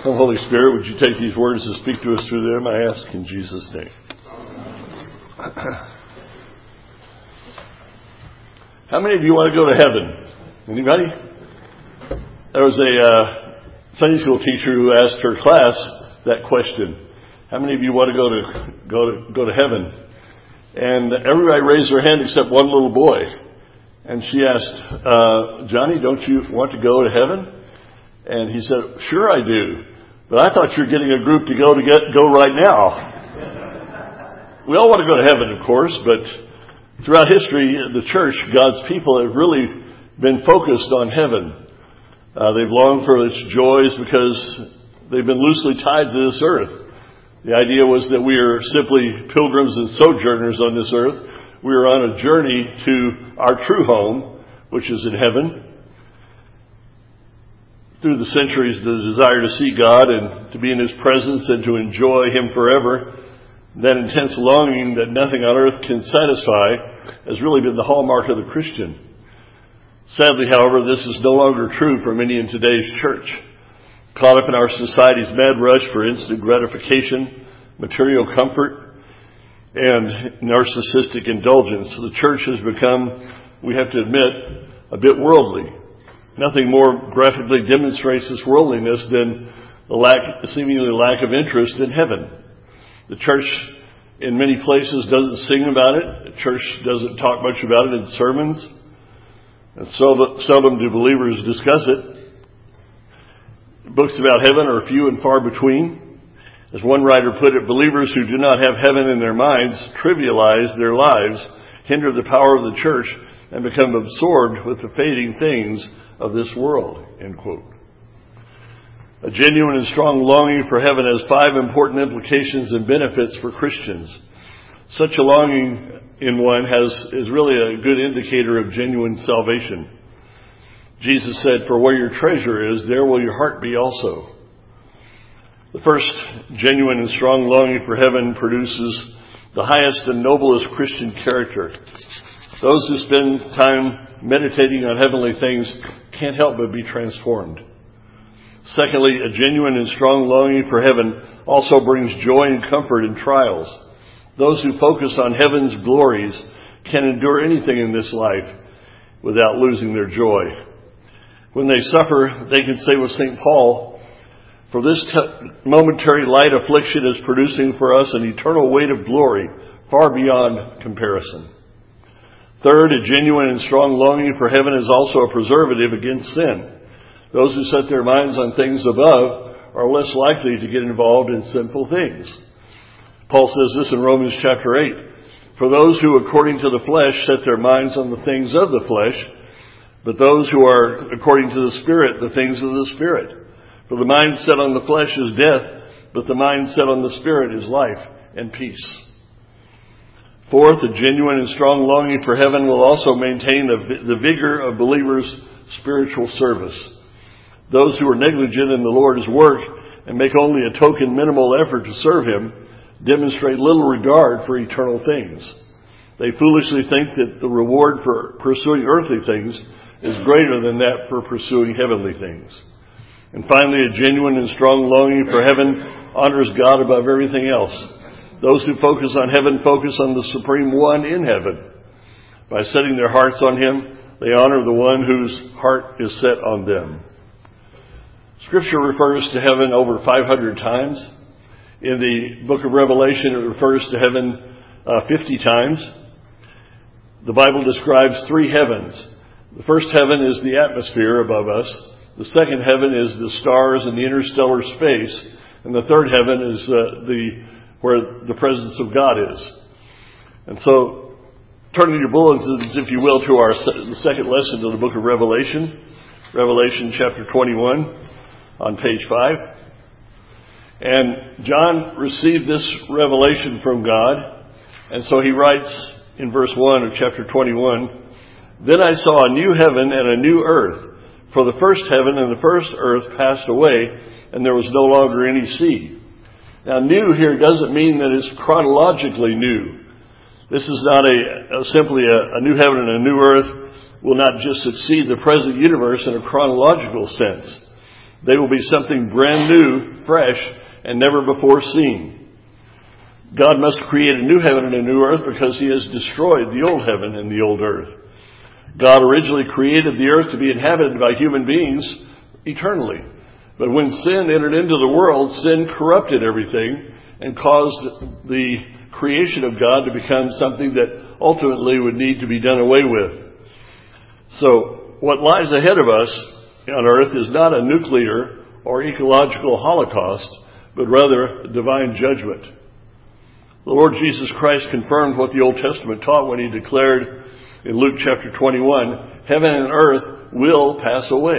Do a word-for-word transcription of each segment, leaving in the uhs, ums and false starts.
Come, Holy Spirit, would you take these words and speak to us through them? I ask in Jesus' name. How many of you want to go to heaven? Anybody? There was a uh, Sunday school teacher who asked her class that question. How many of you want to go to go to go to heaven? And everybody raised their hand except one little boy. And she asked, uh, Johnny, don't you want to go to heaven? And he said, sure I do. But I thought you were getting a group to go to get go right now. We all want to go to heaven, of course, but throughout history, the church, God's people, have really been focused on heaven. Uh, they've longed for its joys because they've been loosely tied to this earth. The idea was that we are simply pilgrims and sojourners on this earth. We are on a journey to our true home, which is in heaven. Through the centuries, the desire to see God and to be in His presence and to enjoy Him forever, that intense longing that nothing on earth can satisfy, has really been the hallmark of the Christian. Sadly, however, this is no longer true for many in today's church. Caught up in our society's mad rush for instant gratification, material comfort, and narcissistic indulgence, the church has become, we have to admit, a bit worldly. Nothing more graphically demonstrates this worldliness than the lack, seemingly lack of interest in heaven. The church, in many places, doesn't sing about it. The church doesn't talk much about it in sermons. And so seldom do believers discuss it. Books about heaven are few and far between. As one writer put it, believers who do not have heaven in their minds trivialize their lives, hinder the power of the church, and become absorbed with the fading things of this world. End quote. A genuine and strong longing for heaven has five important implications and benefits for Christians. Such a longing in one has is really a good indicator of genuine salvation. Jesus said, "For where your treasure is, there will your heart be also." The first genuine and strong longing for heaven produces the highest and noblest Christian character. Those who spend time meditating on heavenly things can't help but be transformed. Secondly, a genuine and strong longing for heaven also brings joy and comfort in trials. Those who focus on heaven's glories can endure anything in this life without losing their joy. When they suffer, they can say with Saint Paul, "For this te- momentary light affliction is producing for us an eternal weight of glory far beyond comparison." Third, a genuine and strong longing for heaven is also a preservative against sin. Those who set their minds on things above are less likely to get involved in sinful things. Paul says this in Romans chapter eight. "For those who according to the flesh set their minds on the things of the flesh, but those who are according to the Spirit, the things of the Spirit. For the mind set on the flesh is death, but the mind set on the Spirit is life and peace." Fourth, a genuine and strong longing for heaven will also maintain the vigor of believers' spiritual service. Those who are negligent in the Lord's work and make only a token minimal effort to serve Him demonstrate little regard for eternal things. They foolishly think that the reward for pursuing earthly things is greater than that for pursuing heavenly things. And finally, a genuine and strong longing for heaven honors God above everything else. Those who focus on heaven focus on the Supreme One in heaven. By setting their hearts on Him, they honor the one whose heart is set on them. Scripture refers to heaven over five hundred times. In the book of Revelation, it refers to heaven uh, fifty times. The Bible describes three heavens. The first heaven is the atmosphere above us. The second heaven is the stars and the interstellar space. And the third heaven is uh, the where the presence of God is. And so, turn in your bulletins, if you will, to our the second lesson of the book of Revelation. Revelation chapter twenty-one on page five. And John received this revelation from God. And so he writes in verse one of chapter twenty-one, "Then I saw a new heaven and a new earth. For the first heaven and the first earth passed away, and there was no longer any sea." Now, new here doesn't mean that it's chronologically new. This is not a, a simply a, a new heaven and a new earth will not just succeed the present universe in a chronological sense. They will be something brand new, fresh, and never before seen. God must create a new heaven and a new earth because he has destroyed the old heaven and the old earth. God originally created the earth to be inhabited by human beings eternally. But when sin entered into the world, sin corrupted everything and caused the creation of God to become something that ultimately would need to be done away with. So what lies ahead of us on earth is not a nuclear or ecological holocaust, but rather a divine judgment. The Lord Jesus Christ confirmed what the Old Testament taught when he declared in Luke chapter twenty-one, heaven and earth will pass away.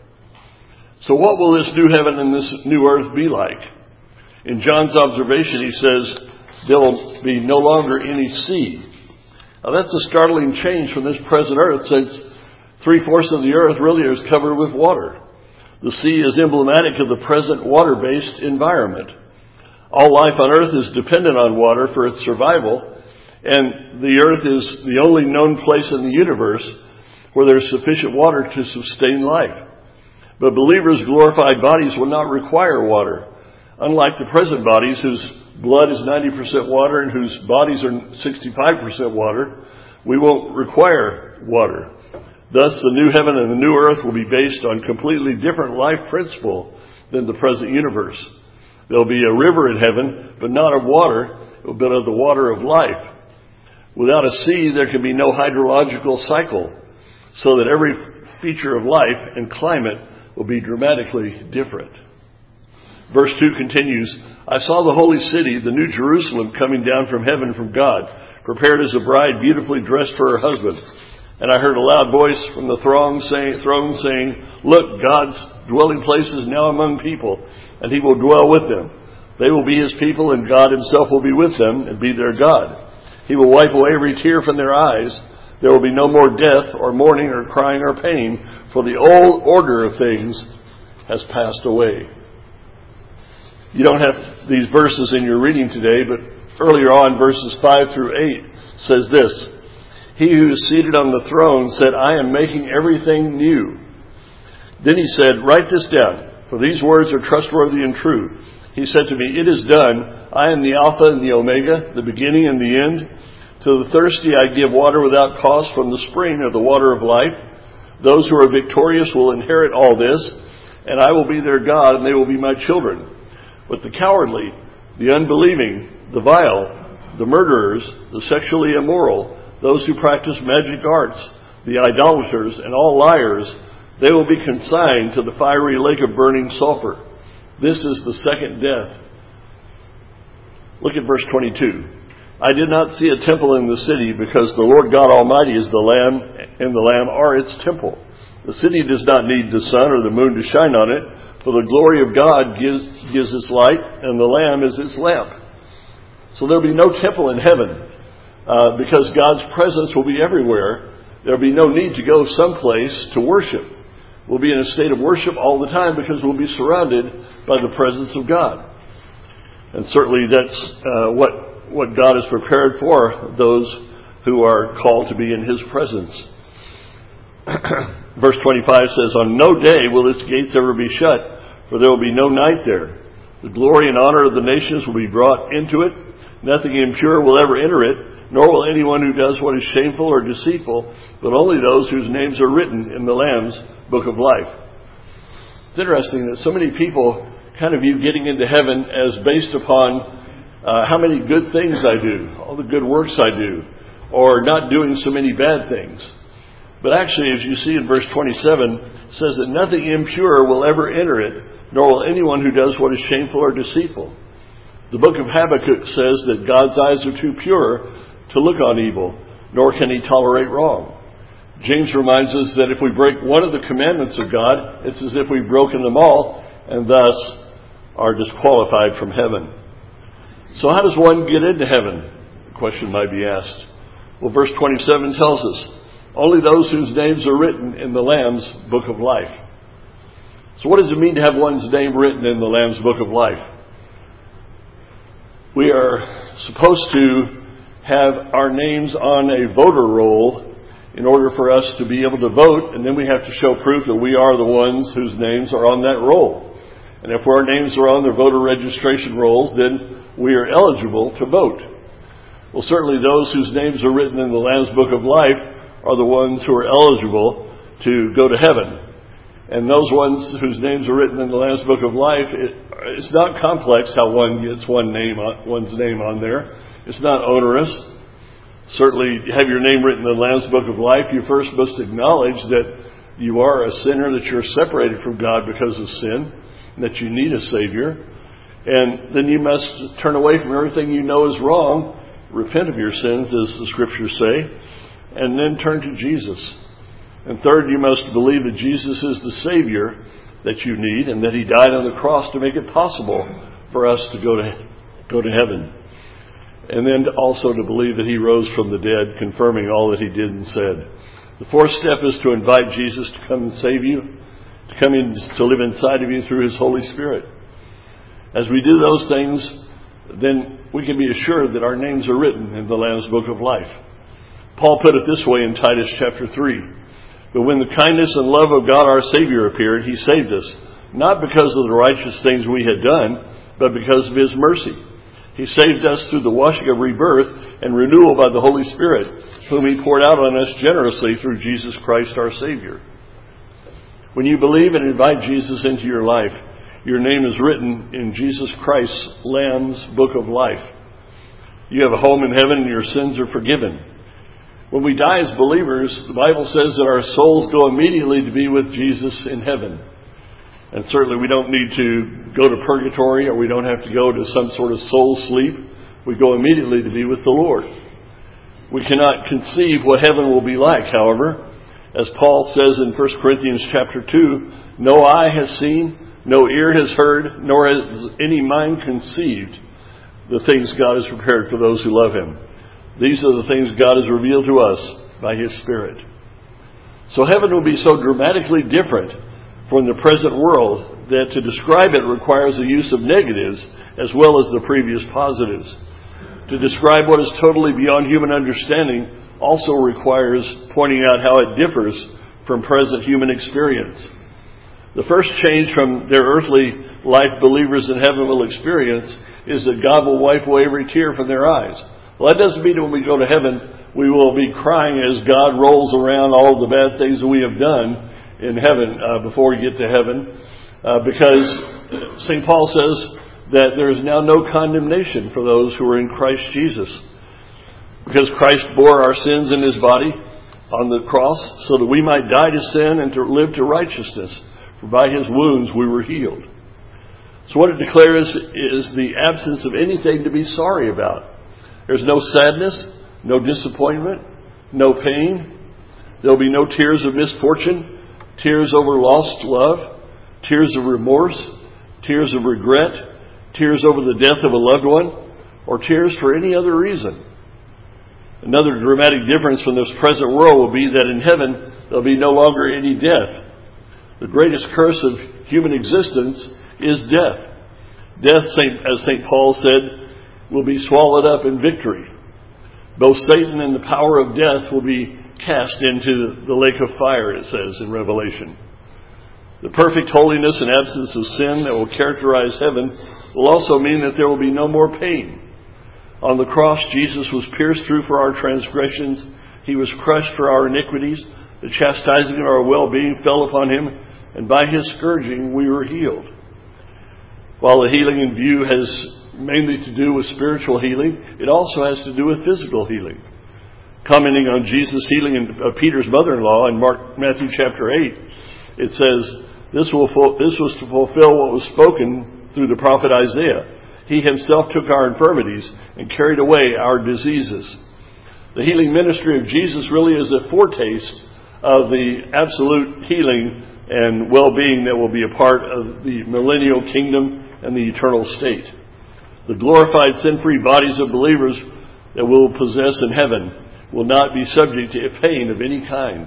So what will this new heaven and this new earth be like? In John's observation, he says, there will be no longer any sea. Now that's a startling change from this present earth, since three-fourths of the earth really is covered with water. The sea is emblematic of the present water-based environment. All life on earth is dependent on water for its survival, and the earth is the only known place in the universe where there is sufficient water to sustain life. But believers' glorified bodies will not require water. Unlike the present bodies, whose blood is ninety percent water and whose bodies are sixty-five percent water, we won't require water. Thus, the new heaven and the new earth will be based on completely different life principle than the present universe. There'll be a river in heaven, but not of water, but of the water of life. Without a sea, there can be no hydrological cycle, so that every feature of life and climate will be dramatically different. Verse two continues, I saw the holy city, the new Jerusalem, coming down from heaven from God, prepared as a bride beautifully dressed for her husband. And I heard a loud voice from the throne saying, throne saying, look, God's dwelling place is now among people, and he will dwell with them. They will be his people, and God himself will be with them and be their God. He will wipe away every tear from their eyes. There will be no more death or mourning or crying or pain, for the old order of things has passed away. You don't have these verses in your reading today, but earlier on, verses five through eight says this, he who is seated on the throne said, I am making everything new. Then he said, write this down, for these words are trustworthy and true. He said to me, it is done. I am the Alpha and the Omega, the beginning and the end. To the thirsty I give water without cost from the spring of the water of life. Those who are victorious will inherit all this, and I will be their God, and they will be my children. But the cowardly, the unbelieving, the vile, the murderers, the sexually immoral, those who practice magic arts, the idolaters, and all liars, they will be consigned to the fiery lake of burning sulfur. This is the second death. Look at verse twenty-two. I did not see a temple in the city, because the Lord God Almighty is the Lamb, and the Lamb are its temple. The city does not need the sun or the moon to shine on it, for the glory of God gives, gives its light, and the Lamb is its lamp. So there will be no temple in heaven, uh, because God's presence will be everywhere. There will be no need to go someplace to worship. We'll be in a state of worship all the time because we'll be surrounded by the presence of God. And certainly that's uh, what, what God has prepared for those who are called to be in his presence. Verse twenty-five says, on no day will its gates ever be shut, for there will be no night there. The glory and honor of the nations will be brought into it. Nothing impure will ever enter it, nor will anyone who does what is shameful or deceitful, but only those whose names are written in the Lamb's book of life. It's interesting that so many people kind of view getting into heaven as based upon uh, how many good things I do, all the good works I do, or not doing so many bad things. But actually, as you see in verse twenty-seven, it says that nothing impure will ever enter it, nor will anyone who does what is shameful or deceitful. The book of Habakkuk says that God's eyes are too pure to look on evil, nor can he tolerate wrong. James reminds us that if we break one of the commandments of God, it's as if we've broken them all, and thus are disqualified from heaven. So how does one get into heaven? The question might be asked. Well, verse twenty-seven tells us, only those whose names are written in the Lamb's book of life. So what does it mean to have one's name written in the Lamb's book of life? We are supposed to have our names on a voter roll in order for us to be able to vote, and then we have to show proof that we are the ones whose names are on that roll. And if our names are on their voter registration rolls, then we are eligible to vote. Well, certainly those whose names are written in the Lamb's Book of Life are the ones who are eligible to go to heaven. And those ones whose names are written in the Lamb's Book of Life, it, it's not complex how one gets one name on, one's name on there. It's not onerous. Certainly, have your name written in the Lamb's Book of Life, you first must acknowledge that you are a sinner, that you're separated from God because of sin, and that you need a Savior. And then you must turn away from everything you know is wrong, repent of your sins, as the Scriptures say, and then turn to Jesus. And third, you must believe that Jesus is the Savior that you need, and that He died on the cross to make it possible for us to go to go to heaven. And then also to believe that He rose from the dead, confirming all that He did and said. The fourth step is to invite Jesus to come and save you, to come in to live inside of you through His Holy Spirit. As we do those things, then we can be assured that our names are written in the Lamb's Book of Life. Paul put it this way in Titus chapter three. But when the kindness and love of God our Savior appeared, He saved us, not because of the righteous things we had done, but because of His mercy. He saved us through the washing of rebirth and renewal by the Holy Spirit, whom He poured out on us generously through Jesus Christ our Savior. When you believe and invite Jesus into your life, your name is written in Jesus Christ's Lamb's Book of Life. You have a home in heaven and your sins are forgiven. When we die as believers, the Bible says that our souls go immediately to be with Jesus in heaven. And certainly we don't need to go to purgatory, or we don't have to go to some sort of soul sleep. We go immediately to be with the Lord. We cannot conceive what heaven will be like, however. As Paul says in First Corinthians chapter two, no eye has seen, no ear has heard, nor has any mind conceived the things God has prepared for those who love Him. These are the things God has revealed to us by His Spirit. So heaven will be so dramatically different from the present world that to describe it requires the use of negatives as well as the previous positives. To describe what is totally beyond human understanding also requires pointing out how it differs from present human experience. The first change from their earthly life believers in heaven will experience is that God will wipe away every tear from their eyes. Well, that doesn't mean that when we go to heaven, we will be crying as God rolls around all the bad things that we have done in heaven uh, before we get to heaven. Uh, because Saint Paul says that there is now no condemnation for those who are in Christ Jesus. Because Christ bore our sins in His body on the cross so that we might die to sin and to live to righteousness. For by His wounds we were healed. So what it declares is the absence of anything to be sorry about. There's no sadness, no disappointment, no pain. There'll be no tears of misfortune, tears over lost love, tears of remorse, tears of regret, tears over the death of a loved one, or tears for any other reason. Another dramatic difference from this present world will be that in heaven there'll be no longer any death. The greatest curse of human existence is death. Death, as Saint Paul said, will be swallowed up in victory. Both Satan and the power of death will be cast into the lake of fire, it says in Revelation. The perfect holiness and absence of sin that will characterize heaven will also mean that there will be no more pain. On the cross, Jesus was pierced through for our transgressions. He was crushed for our iniquities. The chastising of our well-being fell upon Him, and by His scourging we were healed. While the healing in view has mainly to do with spiritual healing, it also has to do with physical healing. Commenting on Jesus' healing in, of Peter's mother-in-law in Mark, Matthew chapter eight, it says, this, will, this was to fulfill what was spoken through the prophet Isaiah. He Himself took our infirmities and carried away our diseases. The healing ministry of Jesus really is a foretaste of the absolute healing and well-being that will be a part of the millennial kingdom and the eternal state. The glorified sin-free bodies of believers that we'll possess in heaven will not be subject to pain of any kind.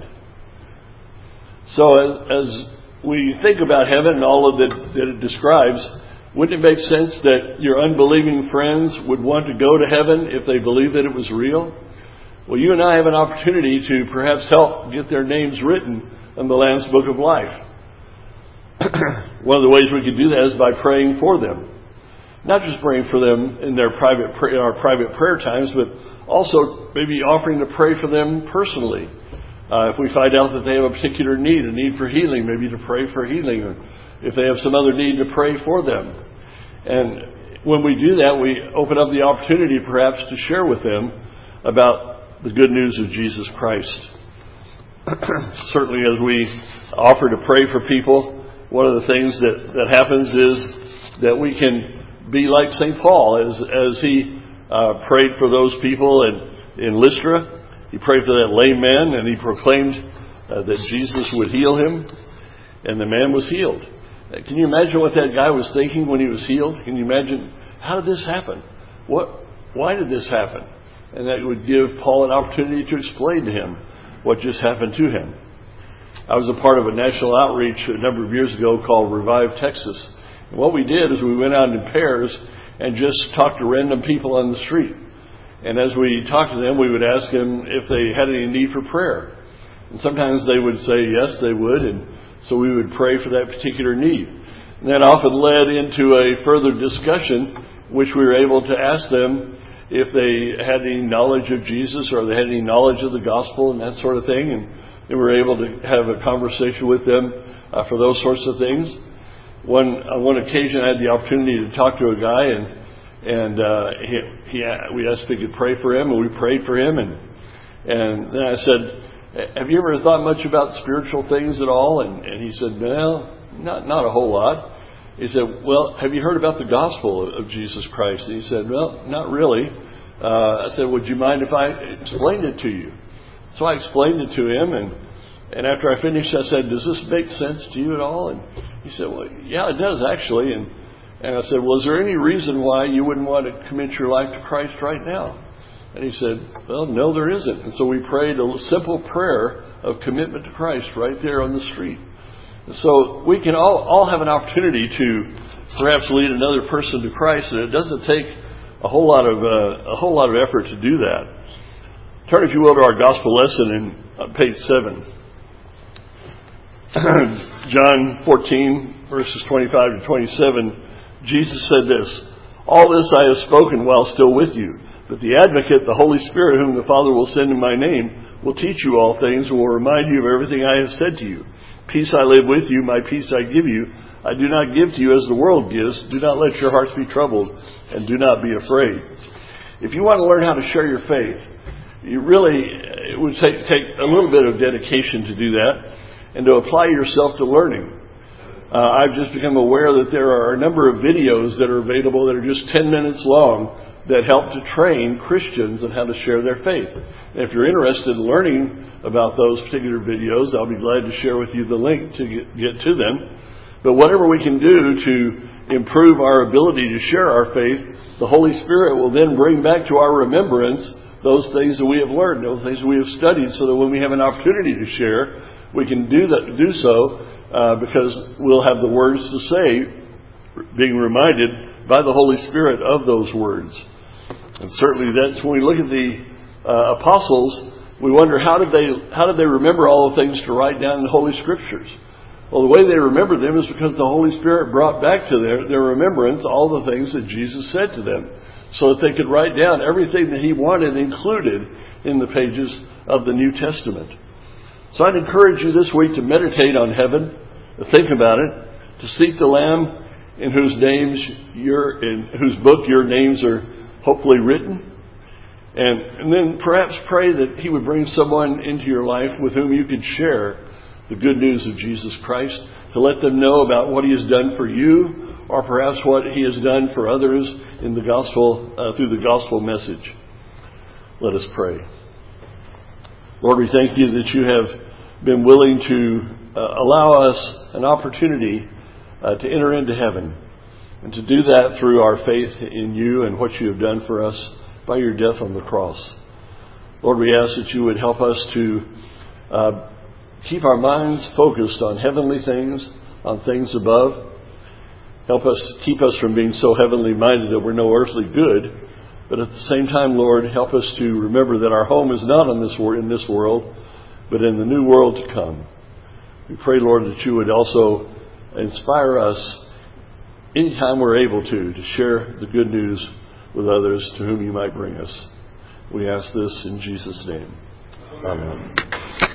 So as, as we think about heaven and all of that, that it describes, wouldn't it make sense that your unbelieving friends would want to go to heaven if they believed that it was real? Well, you and I have an opportunity to perhaps help get their names written in the Lamb's Book of Life. One of the ways we can do that is by praying for them. Not just praying for them in their private in our private prayer times, but also maybe offering to pray for them personally. Uh, if we find out that they have a particular need, a need for healing, maybe to pray for healing. Or if they have some other need, to pray for them. And when we do that, we open up the opportunity perhaps to share with them about the good news of Jesus Christ. Certainly as we offer to pray for people, one of the things that, that happens is that we can be like Saint Paul as, as he uh, prayed for those people in, in Lystra. He prayed for that lame man, and he proclaimed uh, that Jesus would heal him, and the man was healed. Uh, can you imagine what that guy was thinking when he was healed? Can you imagine, how did this happen? What? Why did this happen? And that would give Paul an opportunity to explain to him what just happened to him. I was a part of a national outreach a number of years ago called Revive Texas. And what we did is we went out in pairs and just talked to random people on the street. And as we talked to them, we would ask them if they had any need for prayer. And sometimes they would say yes, they would, and so we would pray for that particular need. And that often led into a further discussion, which we were able to ask them if they had any knowledge of Jesus or they had any knowledge of the gospel and that sort of thing. And we were able to have a conversation with them uh, for those sorts of things. One on one occasion, I had the opportunity to talk to a guy, and and uh, he, he we asked if he could pray for him, and we prayed for him. And and then I said, "Have you ever thought much about spiritual things at all?" And, and he said, "Well, not not a whole lot." He said, "Well, have you heard about the gospel of Jesus Christ?" And he said, "Well, not really." Uh, I said, "Would you mind if I explained it to you?" So I explained it to him, and and after I finished, I said, "Does this make sense to you at all?" And he said, "Well, yeah, it does actually." And and I said, "Well, is there any reason why you wouldn't want to commit your life to Christ right now?" And he said, "Well, no, there isn't." And so we prayed a simple prayer of commitment to Christ right there on the street. So we can all, all have an opportunity to perhaps lead another person to Christ, and it doesn't take a whole lot of uh, a whole lot of effort to do that. Turn, if you will, to our gospel lesson in uh, page seven. John fourteen, verses twenty-five to twenty-seven, Jesus said this, "All this I have spoken while still with you, but the Advocate, the Holy Spirit, whom the Father will send in my name, will teach you all things and will remind you of everything I have said to you. Peace I live with you, my peace I give you. I do not give to you as the world gives. Do not let your hearts be troubled, and do not be afraid." If you want to learn how to share your faith, you really, it would take, take a little bit of dedication to do that and to apply yourself to learning. Uh, I've just become aware that there are a number of videos that are available that are just ten minutes long that help to train Christians on how to share their faith. And if you're interested in learning about those particular videos, I'll be glad to share with you the link to get, get to them. But whatever we can do to improve our ability to share our faith, the Holy Spirit will then bring back to our remembrance those things that we have learned, those things we have studied, so that when we have an opportunity to share, we can do that, do so uh, because we'll have the words to say, being reminded by the Holy Spirit of those words. And certainly that's when we look at the uh, apostles, we wonder how did they how did they remember all the things to write down in the Holy Scriptures? Well, the way they remembered them is because the Holy Spirit brought back to their, their remembrance all the things that Jesus said to them, so that they could write down everything that He wanted included in the pages of the New Testament. So I'd encourage you this week to meditate on heaven, to think about it, to seek the Lamb in whose names your in whose book your names are hopefully written. And, and then perhaps pray that He would bring someone into your life with whom you could share the good news of Jesus Christ, to let them know about what He has done for you, or perhaps what He has done for others in the gospel, uh, through the gospel message. Let us pray. Lord, we thank You that You have been willing to uh, allow us an opportunity uh, to enter into heaven, and to do that through our faith in You and what You have done for us by Your death on the cross. Lord, we ask that You would help us to uh, keep our minds focused on heavenly things, on things above. Help us, keep us from being so heavenly minded that we're no earthly good, But at the same time, Lord, help us to remember that our home is not in this, wor- in this world, but in the new world to come. We pray, Lord, that you would also inspire us anytime we're able to, to share the good news with others to whom you might bring us. We ask this in Jesus' name. Amen.